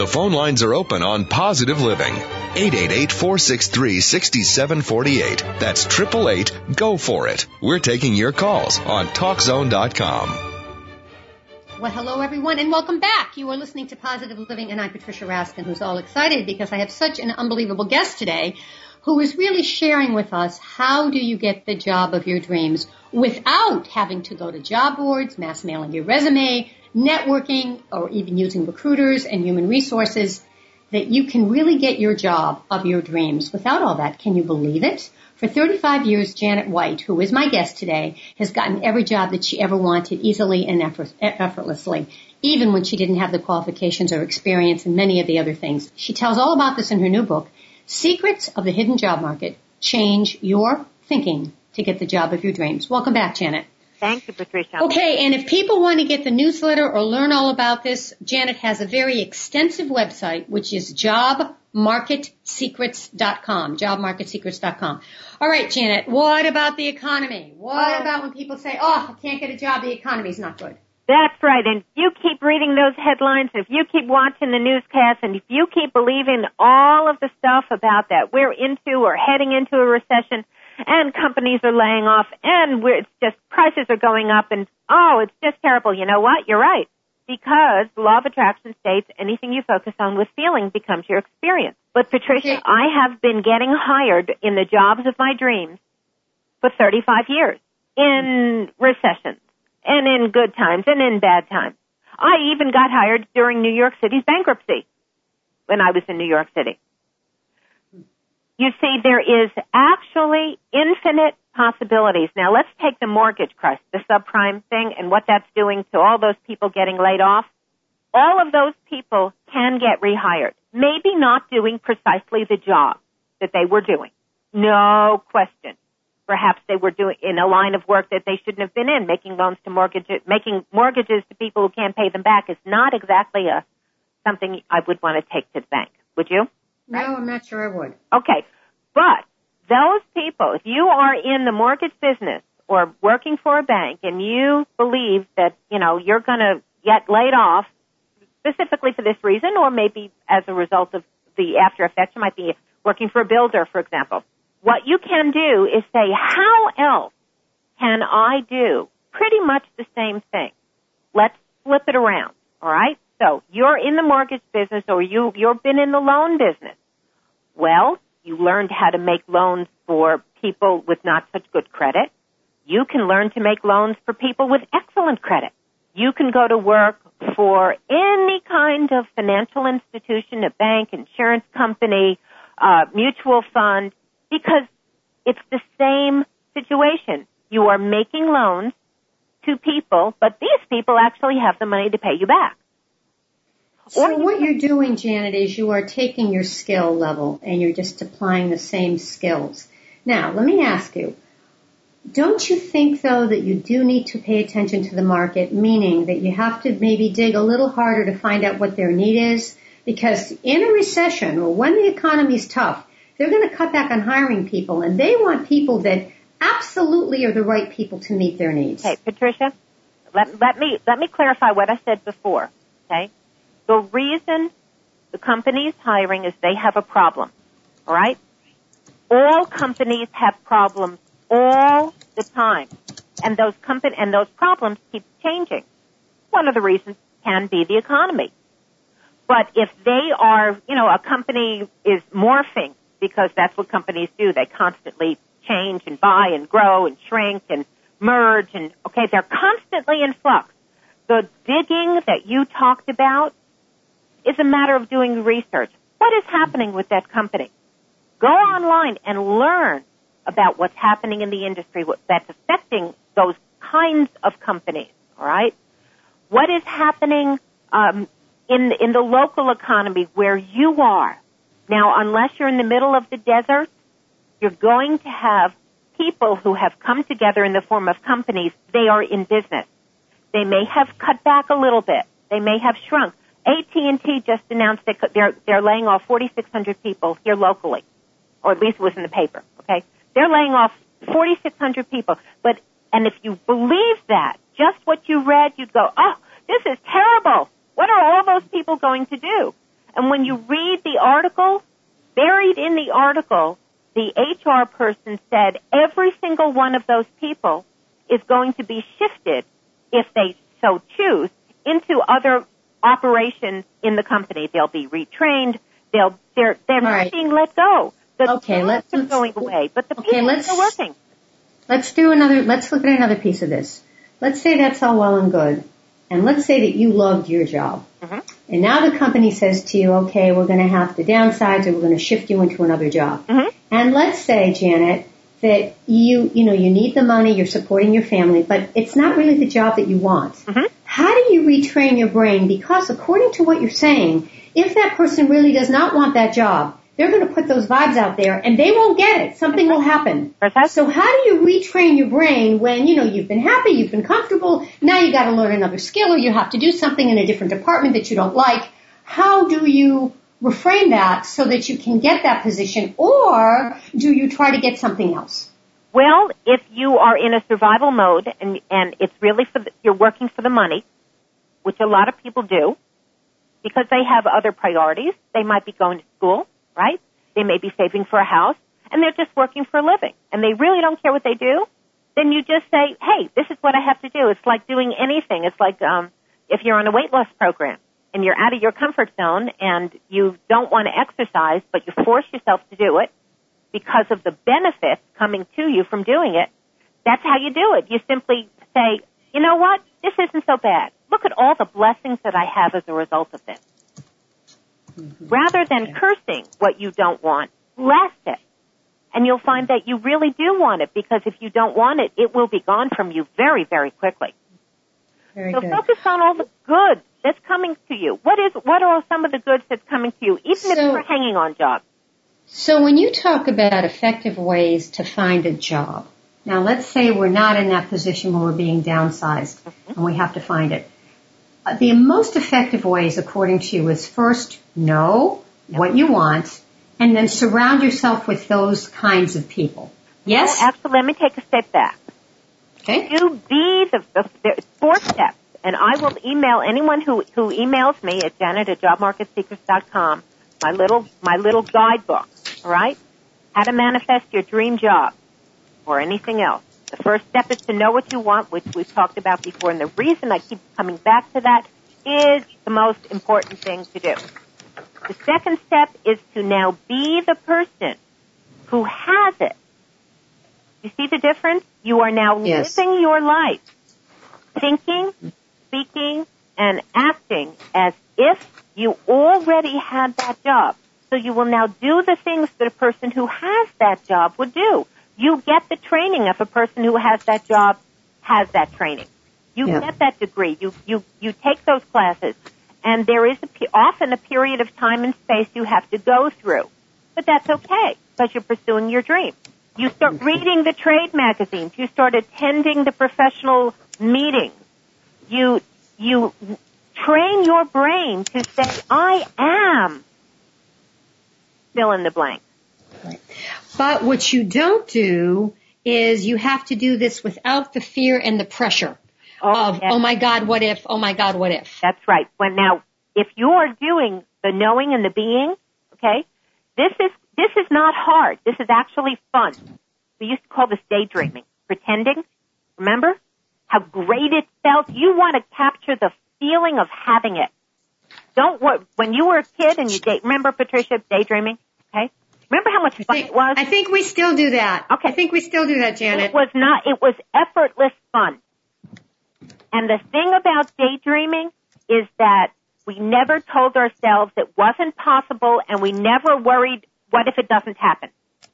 The phone lines are open on Positive Living. 888-463-6748. That's 888-GO-FOR-IT. We're taking your calls on TalkZone.com. Well, hello, everyone, and welcome back. You are listening to Positive Living, and I'm Patricia Raskin, who's all excited because I have such an unbelievable guest today who is really sharing with us how do you get the job of your dreams without having to go to job boards, mass mailing your resume, networking, or even using recruiters and human resources, that you can really get your job of your dreams without all that. Can you believe it? For 35 years, Janet White, who is my guest today, has gotten every job that she ever wanted easily and effortlessly, even when she didn't have the qualifications or experience and many of the other things. She tells all about this in her new book, Secrets of the Hidden Job Market. Change your thinking to get the job of your dreams. Welcome back, Janet. Thank you, Patricia. Okay, and if people want to get the newsletter or learn all about this, Janet has a very extensive website, which is jobmarketsecrets.com, jobmarketsecrets.com. All right, Janet, what about the economy? What about when people say, oh, I can't get a job, the economy's not good? That's right, and you keep reading those headlines, if you keep watching the newscasts, and if you keep believing all of the stuff about that we're into or heading into a recession, and companies are laying off, and it's just prices are going up, and it's just terrible. You know what? You're right. Because the law of attraction states anything you focus on with feeling becomes your experience. But Patricia, okay. I have been getting hired in the jobs of my dreams for 35 years in recessions and in good times and in bad times. I even got hired during New York City's bankruptcy when I was in New York City. You see, there is actually infinite possibilities. Now, let's take the mortgage crisis, the subprime thing, and what that's doing to all those people getting laid off. All of those people can get rehired, maybe not doing precisely the job that they were doing. No question. Perhaps they were doing in a line of work that they shouldn't have been in. Making mortgages to people who can't pay them back is not exactly something I would want to take to the bank. Would you? No, I'm not sure I would. Okay. But those people, if you are in the mortgage business or working for a bank and you believe that, you're going to get laid off specifically for this reason or maybe as a result of the after effects, you might be working for a builder, for example. What you can do is say, how else can I do pretty much the same thing? Let's flip it around, all right? So you're in the mortgage business or you've been in the loan business. Well, you learned how to make loans for people with not such good credit. You can learn to make loans for people with excellent credit. You can go to work for any kind of financial institution, a bank, insurance company, mutual fund, because it's the same situation. You are making loans to people, but these people actually have the money to pay you back. So what you're doing, Janet, is you are taking your skill level and you're just applying the same skills. Now, let me ask you, don't you think, though, that you do need to pay attention to the market, meaning that you have to maybe dig a little harder to find out what their need is? Because in a recession or when the economy is tough, they're going to cut back on hiring people, and they want people that absolutely are the right people to meet their needs. Okay, Patricia, let me clarify what I said before, okay? The reason the company is hiring is they have a problem, all right? All companies have problems all the time, and those problems keep changing. One of the reasons can be the economy. But if they are, a company is morphing, because that's what companies do. They constantly change and buy and grow and shrink and merge, and, they're constantly in flux. The digging that you talked about is a matter of doing research. What is happening with that company? Go online and learn about what's happening in the industry, that's affecting those kinds of companies, all right? What is happening in the local economy where you are? Now, unless you're in the middle of the desert, you're going to have people who have come together in the form of companies. They are in business. They may have cut back a little bit. They may have shrunk. AT&T just announced that they're laying off 4,600 people here locally, or at least it was in the paper, okay? They're laying off 4,600 people. And if you believe that, just what you read, you'd go, oh, this is terrible. What are all those people going to do? And when you read the article, buried in the article, the HR person said every single one of those people is going to be shifted, if they so choose, into other operations in the company. They'll be retrained. They're not being let go. The jobs are going away, but the people are still working. Let's look at another piece of this. Let's say that's all well and good. And let's say that you loved your job. Mm-hmm. And now the company says to you, okay, we're going to have to downsize or we're going to shift you into another job. Mm-hmm. And let's say, Janet, that you need the money, you're supporting your family, but it's not really the job that you want. Mm-hmm. How do you retrain your brain? Because according to what you're saying, if that person really does not want that job, they're going to put those vibes out there and they won't get it. Something will happen. So how do you retrain your brain when, you've been happy, you've been comfortable, now you got to learn another skill or you have to do something in a different department that you don't like? How do you reframe that so that you can get that position, or do you try to get something else? Well, if you are in a survival mode and it's really you're working for the money, which a lot of people do, because they have other priorities. They might be going to school, right? They may be saving for a house, and they're just working for a living, and they really don't care what they do. Then you just say, hey, this is what I have to do. It's like doing anything. It's like if you're on a weight loss program and you're out of your comfort zone and you don't want to exercise, but you force yourself to do it because of the benefits coming to you from doing it, that's how you do it. You simply say, you know what? This isn't so bad. Look at all the blessings that I have as a result of this. Mm-hmm. Rather than cursing what you don't want, bless it. And you'll find that you really do want it, because if you don't want it, it will be gone from you very, very quickly. Very so good. Focus on all the good that's coming to you. What are some of the goods that's coming to you, even if you're hanging on jobs? So when you talk about effective ways to find a job, now let's say we're not in that position where we're being downsized and we have to find it. The most effective ways, according to you, is first know what you want and then surround yourself with those kinds of people. Yes? Well, actually, let me take a step back. Okay. You be the 4 steps, and I will email anyone who emails me at janet@jobmarketsecrets.com my little guidebook, all right? How to manifest your dream job or anything else. The first step is to know what you want, which we've talked about before, and the reason I keep coming back to that is the most important thing to do. The second step is to now be the person who has it. You see the difference? You are now living your life, thinking, speaking, and acting as if you already had that job. So you will now do the things that a person who has that job would do. You get the training if a person who has that job has that training. You get that degree. You take those classes. And there is often a period of time and space you have to go through. But that's okay, because you're pursuing your dream. You start reading the trade magazines. You start attending the professional meetings. You train your brain to say, I am fill in the blank. Right. But what you don't do is you have to do this without the fear and the pressure of, oh my God, what if? Oh my God, what if? That's right. Now, if you are doing the knowing and the being, okay, this is not hard. This is actually fun. We used to call this daydreaming, pretending. Remember how great it felt? You want to capture the feeling of having it. When you were a kid and remember, Patricia, daydreaming? Okay. Remember how much fun it was? I think we still do that. Okay. I think we still do that, Janet. It was effortless fun. And the thing about daydreaming is that we never told ourselves it wasn't possible, and we never worried, what if it doesn't happen?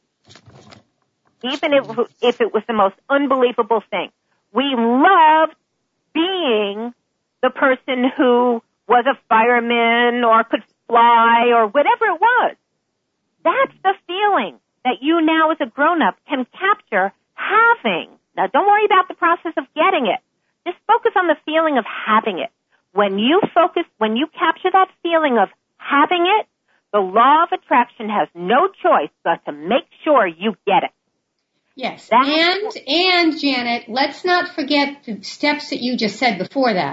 Even if it was the most unbelievable thing. We loved being the person who was a fireman or could fly or whatever it was. That's the feeling that you now as a grown-up can capture having. Now, don't worry about the process of getting it. Just focus on the feeling of having it. When you capture that feeling of having it, the law of attraction has no choice but to make sure you get it. Yes. And Janet, let's not forget the steps that you just said before that.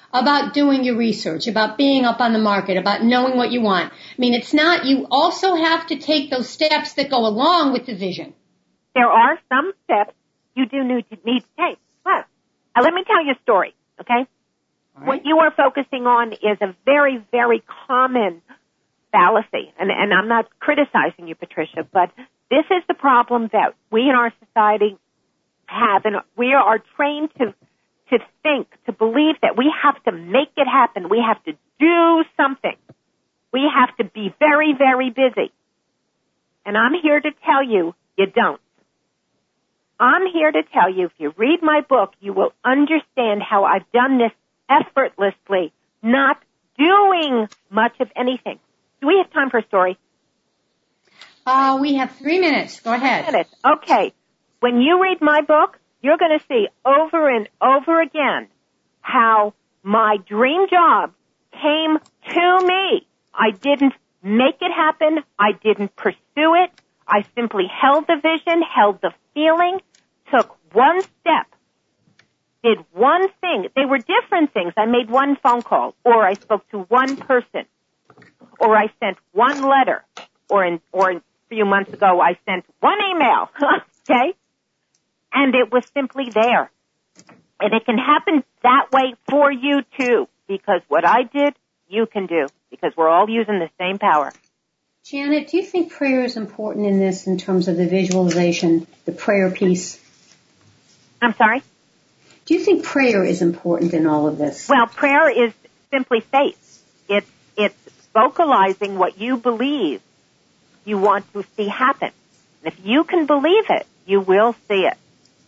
about doing your research, about being up on the market, about knowing what you want. I mean, it's not, you also have to take those steps that go along with the vision. There are some steps you do need to take. But let me tell you a story, okay? Right. What you are focusing on is a very, very common fallacy. And I'm not criticizing you, Patricia, but this is the problem that we in our society have, and we are trained to think, to believe that we have to make it happen. We have to do something. We have to be very, very busy. And I'm here to tell you, you don't. I'm here to tell you, if you read my book, you will understand how I've done this effortlessly, not doing much of anything. Do we have time for a story? We have 3 minutes. Go ahead. 3 minutes. Okay. When you read my book, you're going to see over and over again how my dream job came to me. I didn't make it happen. I didn't pursue it. I simply held the vision, held the feeling, took one step, did one thing. They were different things. I made one phone call, or I spoke to one person, or I sent one letter, or a few months ago I sent one email, okay? And it was simply there. And it can happen that way for you too, because what I did, you can do, because we're all using the same power. Janet, do you think prayer is important in this in terms of the visualization, the prayer piece? I'm sorry? Do you think prayer is important in all of this? Well, prayer is simply faith. It's vocalizing what you believe you want to see happen. And if you can believe it, you will see it.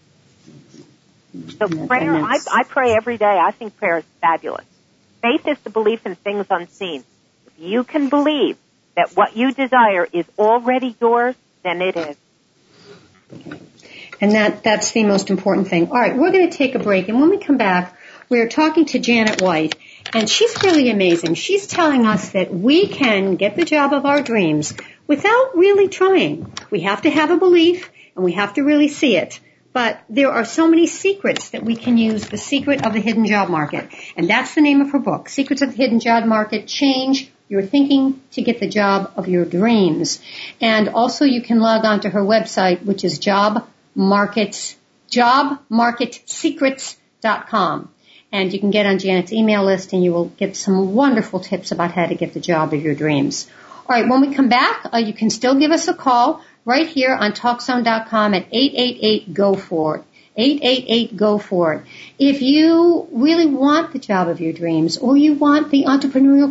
So prayer, I pray every day. I think prayer is fabulous. Faith is the belief in things unseen. If you can believe that what you desire is already yours, then it is. Okay. And that's the most important thing. All right, we're going to take a break. And when we come back, we're talking to Janet White. And she's really amazing. She's telling us that we can get the job of our dreams without really trying. We have to have a belief, and we have to really see it. But there are so many secrets that we can use, the secret of the hidden job market. And that's the name of her book, Secrets of the Hidden Job Market. Change your thinking to get the job of your dreams. And also you can log on to her website, which is jobmarketsecrets.com. And you can get on Janet's email list and you will get some wonderful tips about how to get the job of your dreams. All right, when we come back, you can still give us a call right here on TalkZone.com at 888-GO-FOR-IT. 888-GO-FOR-IT. If you really want the job of your dreams or you want the entrepreneurial